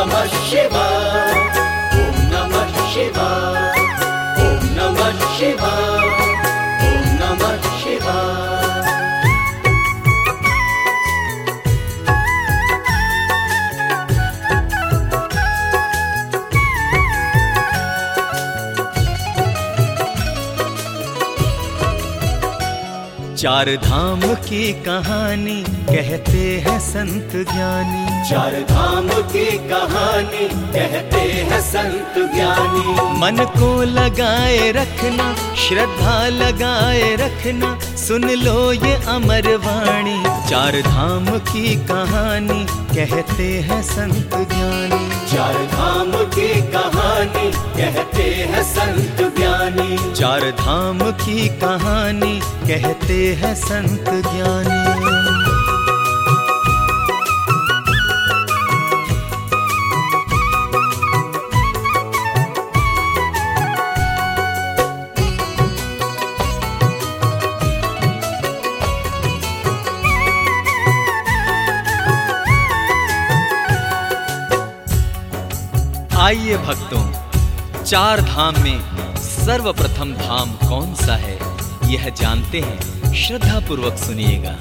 नमः शिवाय, ओम नमः शिवाय, ओम नमः शिवाय, ओम नमः शिवाय। चार धाम की कहानी कहते हैं संत ज्ञानी, चार धाम की कहानी कहते हैं संत ज्ञानी। मन को लगाए रखना, श्रद्धा लगाए रखना, सुन लो ये अमर वाणी। चार धाम की कहानी कहते हैं संत ज्ञानी, चार धाम की कहानी कहते हैं संत ज्ञानी। चार धाम की कहानी कहते हैं संत ज्ञानी। आइए भक्तों, चार धाम में सर्वप्रथम धाम कौन सा है यह जानते हैं, श्रद्धा पूर्वक सुनिएगा।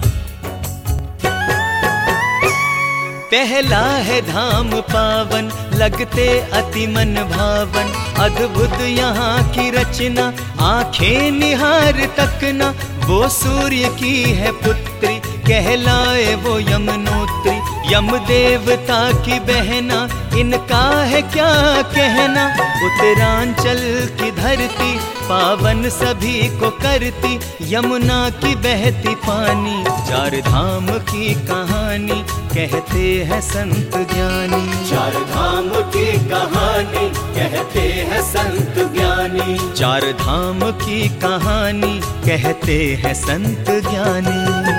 पहला है धाम पावन, लगते अति मन भावन, अद्भुत यहाँ की रचना, आंखें निहार तकना। वो सूर्य की है पुत्री, कहलाए वो यमुनोत्री, यम देवता की बहना, इनका है क्या कहना। उत्तरांचल की धरती पावन सभी को करती, यमुना की बहती पानी। चार धाम की कहानी कहते हैं संत ज्ञानी, चार धाम की कहानी कहते हैं संत ज्ञानी। चार धाम की कहानी कहते हैं संत ज्ञानी।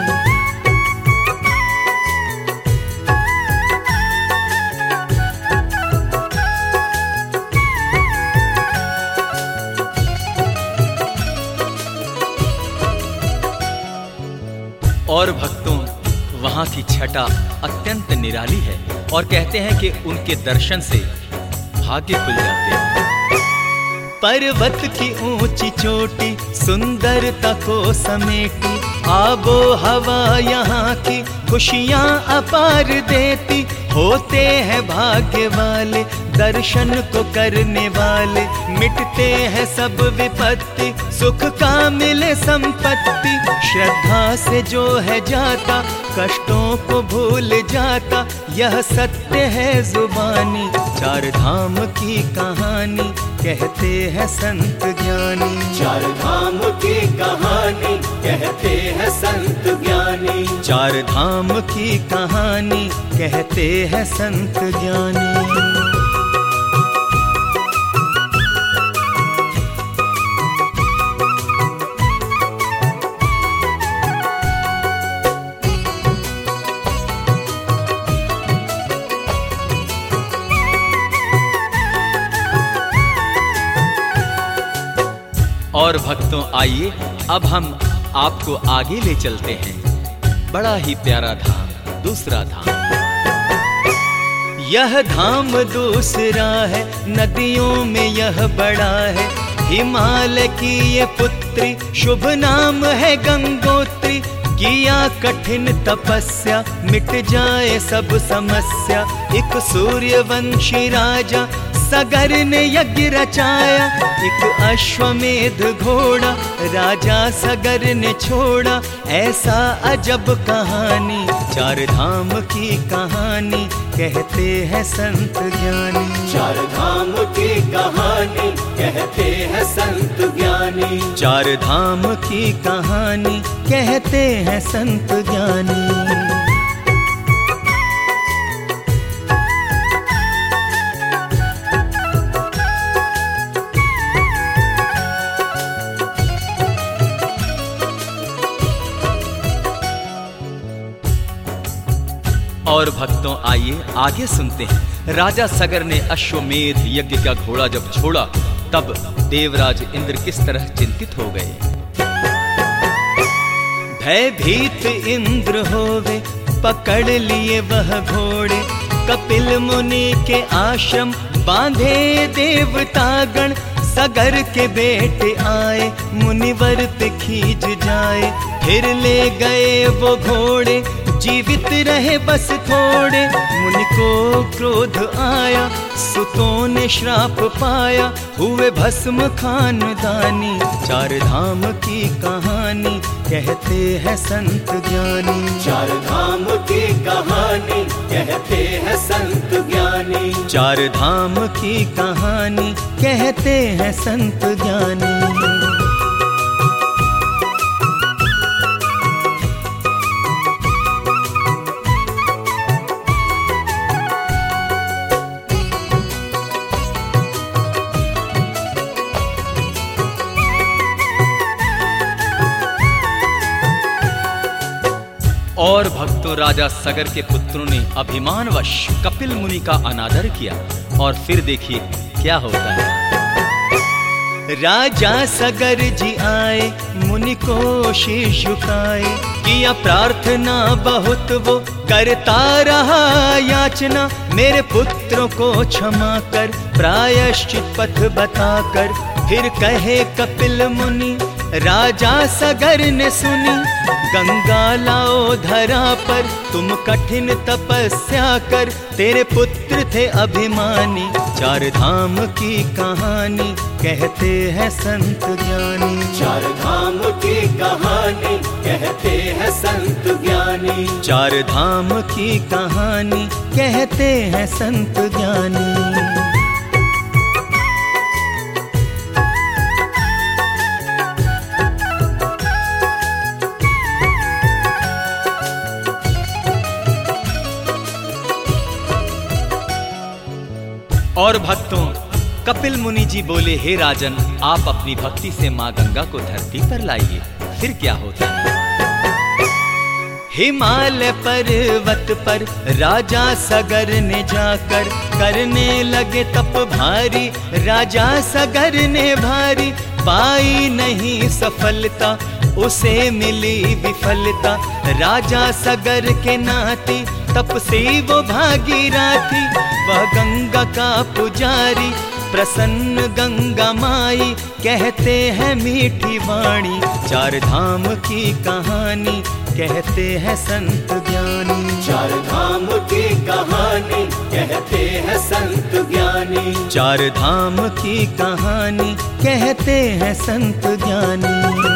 और भक्तों, वहाँ की छटा अत्यंत निराली है और कहते हैं कि उनके दर्शन से भाग्य खुल जाते हैं। पर्वत की ऊंची चोटी सुंदरता को समेटी, आबो हवा यहाँ की खुशियाँ अपार देती। होते हैं भाग्य वाले दर्शन को करने वाले, मिटते हैं सब विपत्ति, सुख का मिले संपत्ति। श्रद्धा से जो है जाता, कष्टों को भूल जाता, यह सत्य है जुबानी। चार धाम की कहानी कहते हैं संत ज्ञानी, चार धाम की कहानी कहते हैं संत ज्ञानी। चार धाम की कहानी कहते हैं संत ज्ञानी। और भक्तों, आइए अब हम आपको आगे ले चलते हैं। बड़ा ही प्यारा धाम, दूसरा धाम। यह धाम दूसरा है, नदियों में यह बड़ा है, हिमालय की ये पुत्री, शुभ नाम है गंगोत्री। किया कठिन तपस्या, मिट जाए सब समस्या, एक सूर्यवंशी राजा सगर ने यज्ञ रचाया। एक अश्वमेध घोड़ा राजा सगर ने छोड़ा, ऐसा अजब कहानी। चार धाम की कहानी कहते हैं संत ज्ञानी, चार धाम की कहानी कहते हैं संत ज्ञानी। चार धाम की कहानी कहते हैं संत ज्ञानी। और भक्तों, आइए आगे सुनते हैं। राजा सगर ने अश्वमेध यज्ञ का घोड़ा जब छोड़ा, तब देवराज इंद्र किस तरह चिंतित हो गए। भयभीत इंद्र होवे, पकड़ लिए वह घोड़े, कपिल मुनि के आश्रम बांधे देवतागण, सगर के बेटे आए मुनिवर पे खींच जाए। फिर ले गए वो घोड़े, जीवित रहे बस थोड़े। मुनि को क्रोध आया, सुतों ने श्राप पाया, हुए भस्म खानदानी। चार धाम की कहानी कहते हैं संत ज्ञानी। चार धाम की कहानी कहते हैं संत ज्ञानी। चार धाम की कहानी कहते हैं संत ज्ञानी। और भक्तों, राजा सगर के पुत्रों ने अभिमानवश कपिल मुनि का अनादर किया, और फिर देखिए क्या होता है। राजा सगर जी आए, मुनि को शीश झुकाए, किया प्रार्थना बहुत वो करता रहा याचना। मेरे पुत्रों को क्षमा कर, प्रायश्चित पथ बताकर। फिर कहे कपिल मुनि, राजा सगर ने सुनी, गंगा लाओ धरा पर, तुम कठिन तपस्या कर। तेरे पुत्र थे अभिमानी, चार धाम की कहानी कहते हैं संत ज्ञानी। चार धाम की कहानी कहते हैं संत ज्ञानी। चार धाम की कहानी कहते हैं संत ज्ञानी। और भक्तों, कपिल मुनि जी बोले, हे राजन, आप अपनी भक्ति से माँ गंगा को धरती पर लाइए। फिर क्या होता है। हिमालय पर्वत पर राजा सगर ने जाकर, करने लगे तप भारी। राजा सगर ने भारी, पाई नहीं सफलता, उसे मिली विफलता। राजा सगर के नाती, तप से वो भागीरथी। वह गंगा का पुजारी, प्रसन्न गंगा माई, कहते हैं मीठी वाणी। चार धाम की कहानी कहते हैं संत ज्ञानी। चार धाम की कहानी कहते हैं संत ज्ञानी। चार धाम की कहानी कहते हैं संत ज्ञानी।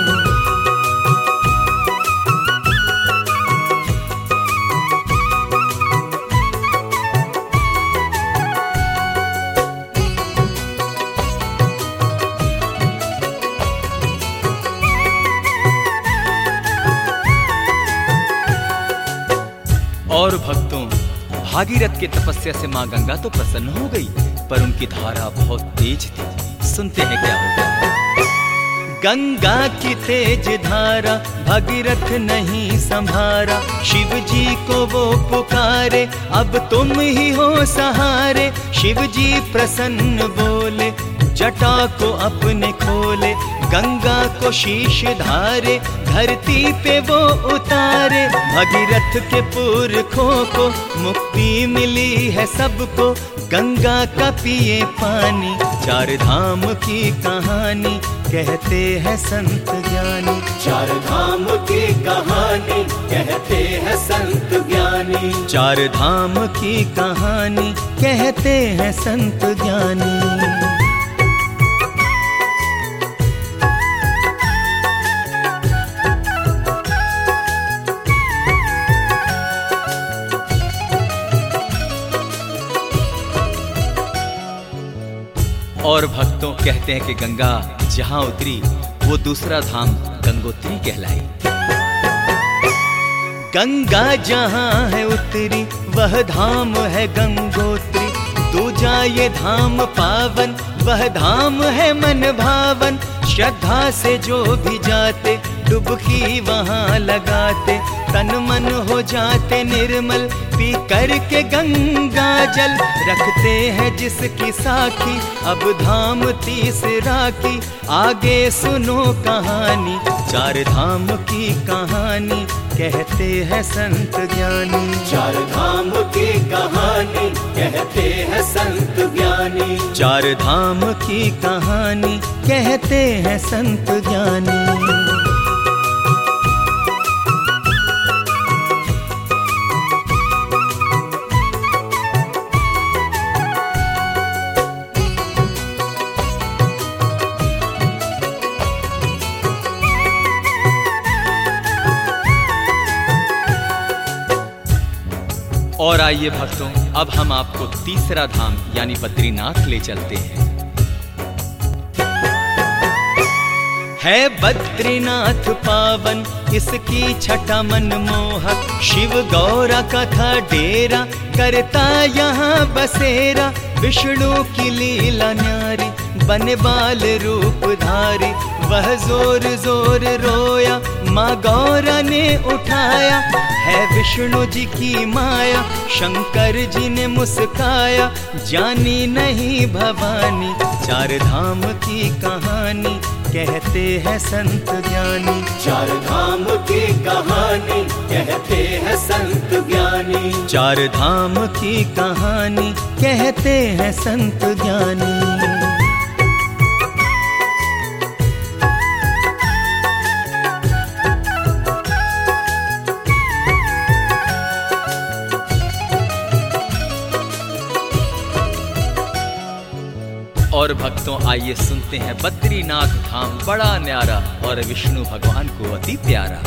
और भक्तों, भागीरथ के तपस्या से माँ गंगा तो प्रसन्न हो गई, पर उनकी धारा बहुत तेज थी। सुनते हैं क्या होता है। गंगा की तेज धारा भागीरथ नहीं संभारा। शिव जी को वो पुकारे, अब तुम ही हो सहारे। शिव जी प्रसन्न बोले, जटा को अपने खोले। गंगा को शीश धारे, धरती पे वो उतारे। भगीरथ के पुरखों को मुक्ति मिली है सबको, गंगा का पिए पानी। चार धाम की कहानी कहते हैं संत ज्ञानी। चार धाम की कहानी कहते हैं संत ज्ञानी। चार धाम की कहानी कहते हैं संत ज्ञानी। और भक्तों, कहते हैं कि गंगा जहां उतरी वो दूसरा धाम गंगोत्री कहलाई। गंगा जहां है उतरी वह धाम है गंगोत्री। दूजा ये धाम पावन वह धाम है मन भावन। श्रद्धा से जो भी जाते डुबकी वहां लगाते। तन मन हो जाते निर्मल, पी करके गंगा जल। रखते हैं जिसकी साखी अब धाम तीसरा की। आगे सुनो कहानी, चार धाम की कहानी कहते हैं संत ज्ञानी। चार धाम की कहानी चार धाम की कहानी कहते हैं संत ज्ञानी। और आइए भक्तों, अब हम आपको तीसरा धाम यानी बद्रीनाथ ले चलते हैं। है बद्रीनाथ पावन, इसकी छटा मनमोहक, शिव गौरा का था डेरा, करता यहाँ बसेरा। विष्णु की लीला न्यारी, बने बाल रूप धारी, वह जोर जोर रोया, माँ गौरा ने उठाया। है विष्णु जी की माया, शंकर जी ने मुस्काया, जानी नहीं भवानी। चार धाम की कहानी कहते हैं संत ज्ञानी। चार धाम की कहानी कहते हैं संत ज्ञानी। चार धाम की कहानी कहते हैं संत ज्ञानी। और भक्तों, आइए सुनते हैं बद्रीनाथ धाम बड़ा न्यारा और विष्णु भगवान को अति प्यारा।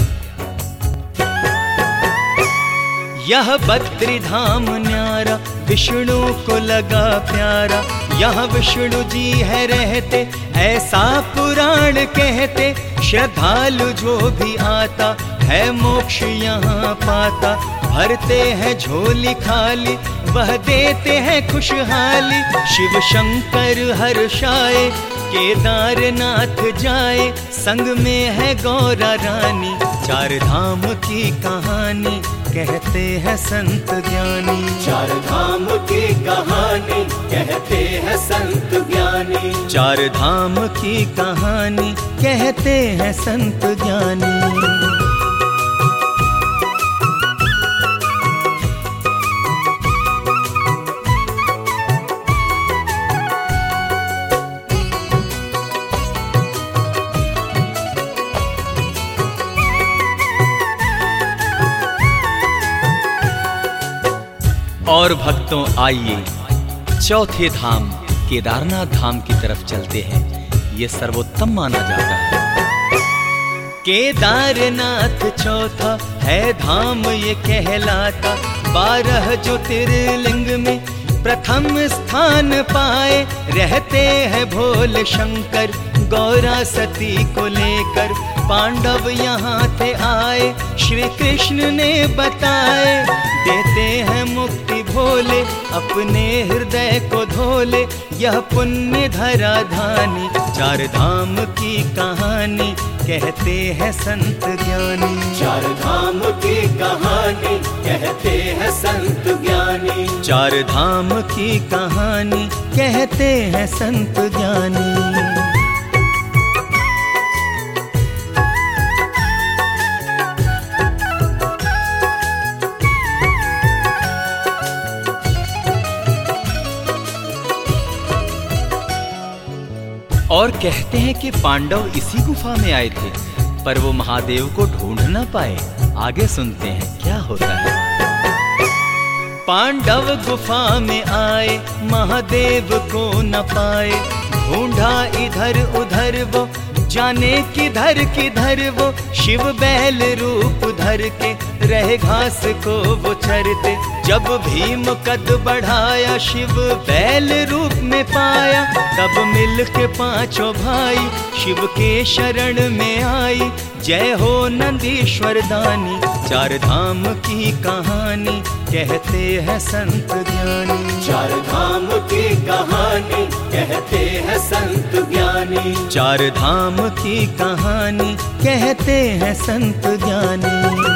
यह बद्री धाम न्यारा, विष्णु को लगा प्यारा। यहाँ विष्णु जी है रहते, ऐसा पुराण कहते। श्रद्धालु जो भी आता है, मोक्ष यहाँ पाता। भरते हैं झोली खाली, वह देते हैं खुशहाली। शिव शंकर हर्षाए, केदारनाथ जाए, संग में है गौरा रानी। चार धाम की कहानी कहते हैं संत ज्ञानी। चार धाम की कहानी कहते हैं संत ज्ञानी। चार धाम की कहानी कहते हैं संत ज्ञानी। और भक्तों, आइए चौथे धाम केदारनाथ धाम की तरफ चलते हैं। ये सर्वोत्तम माना जाता है। केदारनाथ चौथा है धाम ये कहलाता। 12 ज्योतिर्लिंग में प्रथम स्थान पाए। रहते हैं भोले शंकर गौरा सती को लेकर। पांडव यहाँ थे आए, श्री कृष्ण ने बताए। देते हैं मुक्ति भोले, अपने हृदय को धोले। यह पुण्य धरा धानी। चार धाम की कहानी कहते हैं संत ज्ञानी। चार धाम की कहानी कहते हैं संत ज्ञानी। चार धाम की कहानी कहते हैं संत ज्ञानी। और कहते हैं कि पांडव इसी गुफा में आए थे, पर वो महादेव को ढूंढ ना पाए। आगे सुनते हैं क्या होता है। पांडव गुफा में आए, महादेव को न पाए। ढूंढा इधर उधर वो, जाने किधर वो। शिव बैल रूप धर के रहे घास को वो चरते। जब भीम कद बढ़ाया, शिव बैल रूप में पाया। तब मिल के पांचों भाई शिव के शरण में आई। जय हो नंदीश्वर दानी। चार धाम की कहानी कहते हैं संत ज्ञानी। चार धाम की कहानी कहते हैं संत ज्ञानी। चार धाम की कहानी कहते हैं संत ज्ञानी।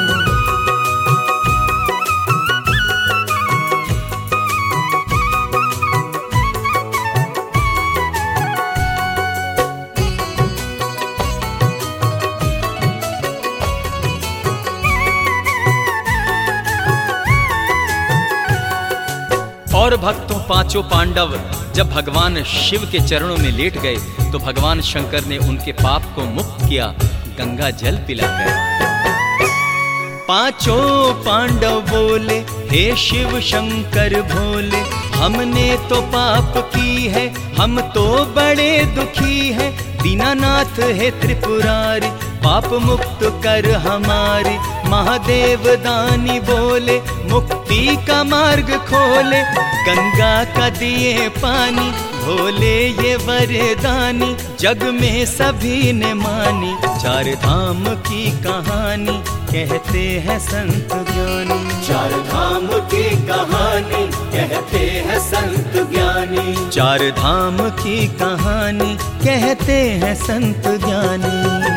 और भक्तों, पांचों पांडव जब भगवान शिव के चरणों में लेट गए तो भगवान शंकर ने उनके पाप को मुक्त किया गंगा जल पिलाकर। पांचों पांडव बोले, हे शिव शंकर भोले, हमने तो पाप की है, हम तो बड़े दुखी हैं। दीनानाथ है त्रिपुरारी, पाप मुक्त कर हमारी। महादेव दानी बोले, मुक्ति का मार्ग खोले। गंगा का दिए पानी, भोले ये वरदानी, जग में सभी ने मानी। चार धाम की कहानी कहते हैं संत ज्ञानी। चार धाम की कहानी कहते हैं संत ज्ञानी। चार धाम की कहानी कहते हैं संत ज्ञानी।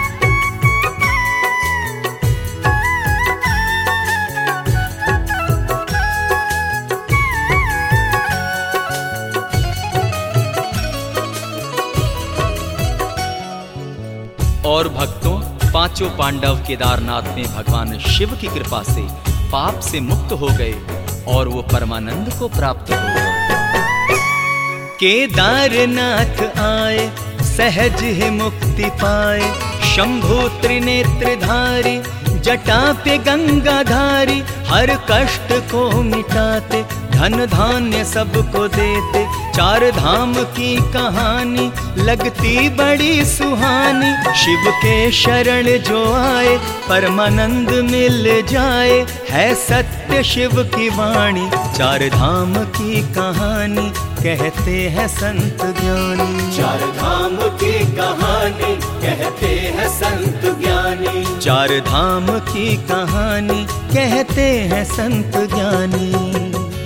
और भक्तों, पांचों पांडव केदारनाथ में भगवान शिव की कृपा से पाप से मुक्त हो गए और वो परमानंद को प्राप्त हो गए। केदारनाथ आए, सहज ही मुक्ति पाए। शंभु त्रिनेत्रधारी, जटा पे गंगाधारी, हर कष्ट को मिटाते, धन धान्य सबको देते। चार धाम की कहानी लगती बड़ी सुहानी। शिव के शरण जो आए, परमानंद मिल जाए, है सत्य शिव की वाणी। चार धाम की कहानी कहते हैं संत ज्ञानी। चार धाम की कहानी कहते हैं संत ज्ञानी। चार धाम की कहानी कहते हैं संत ज्ञानी।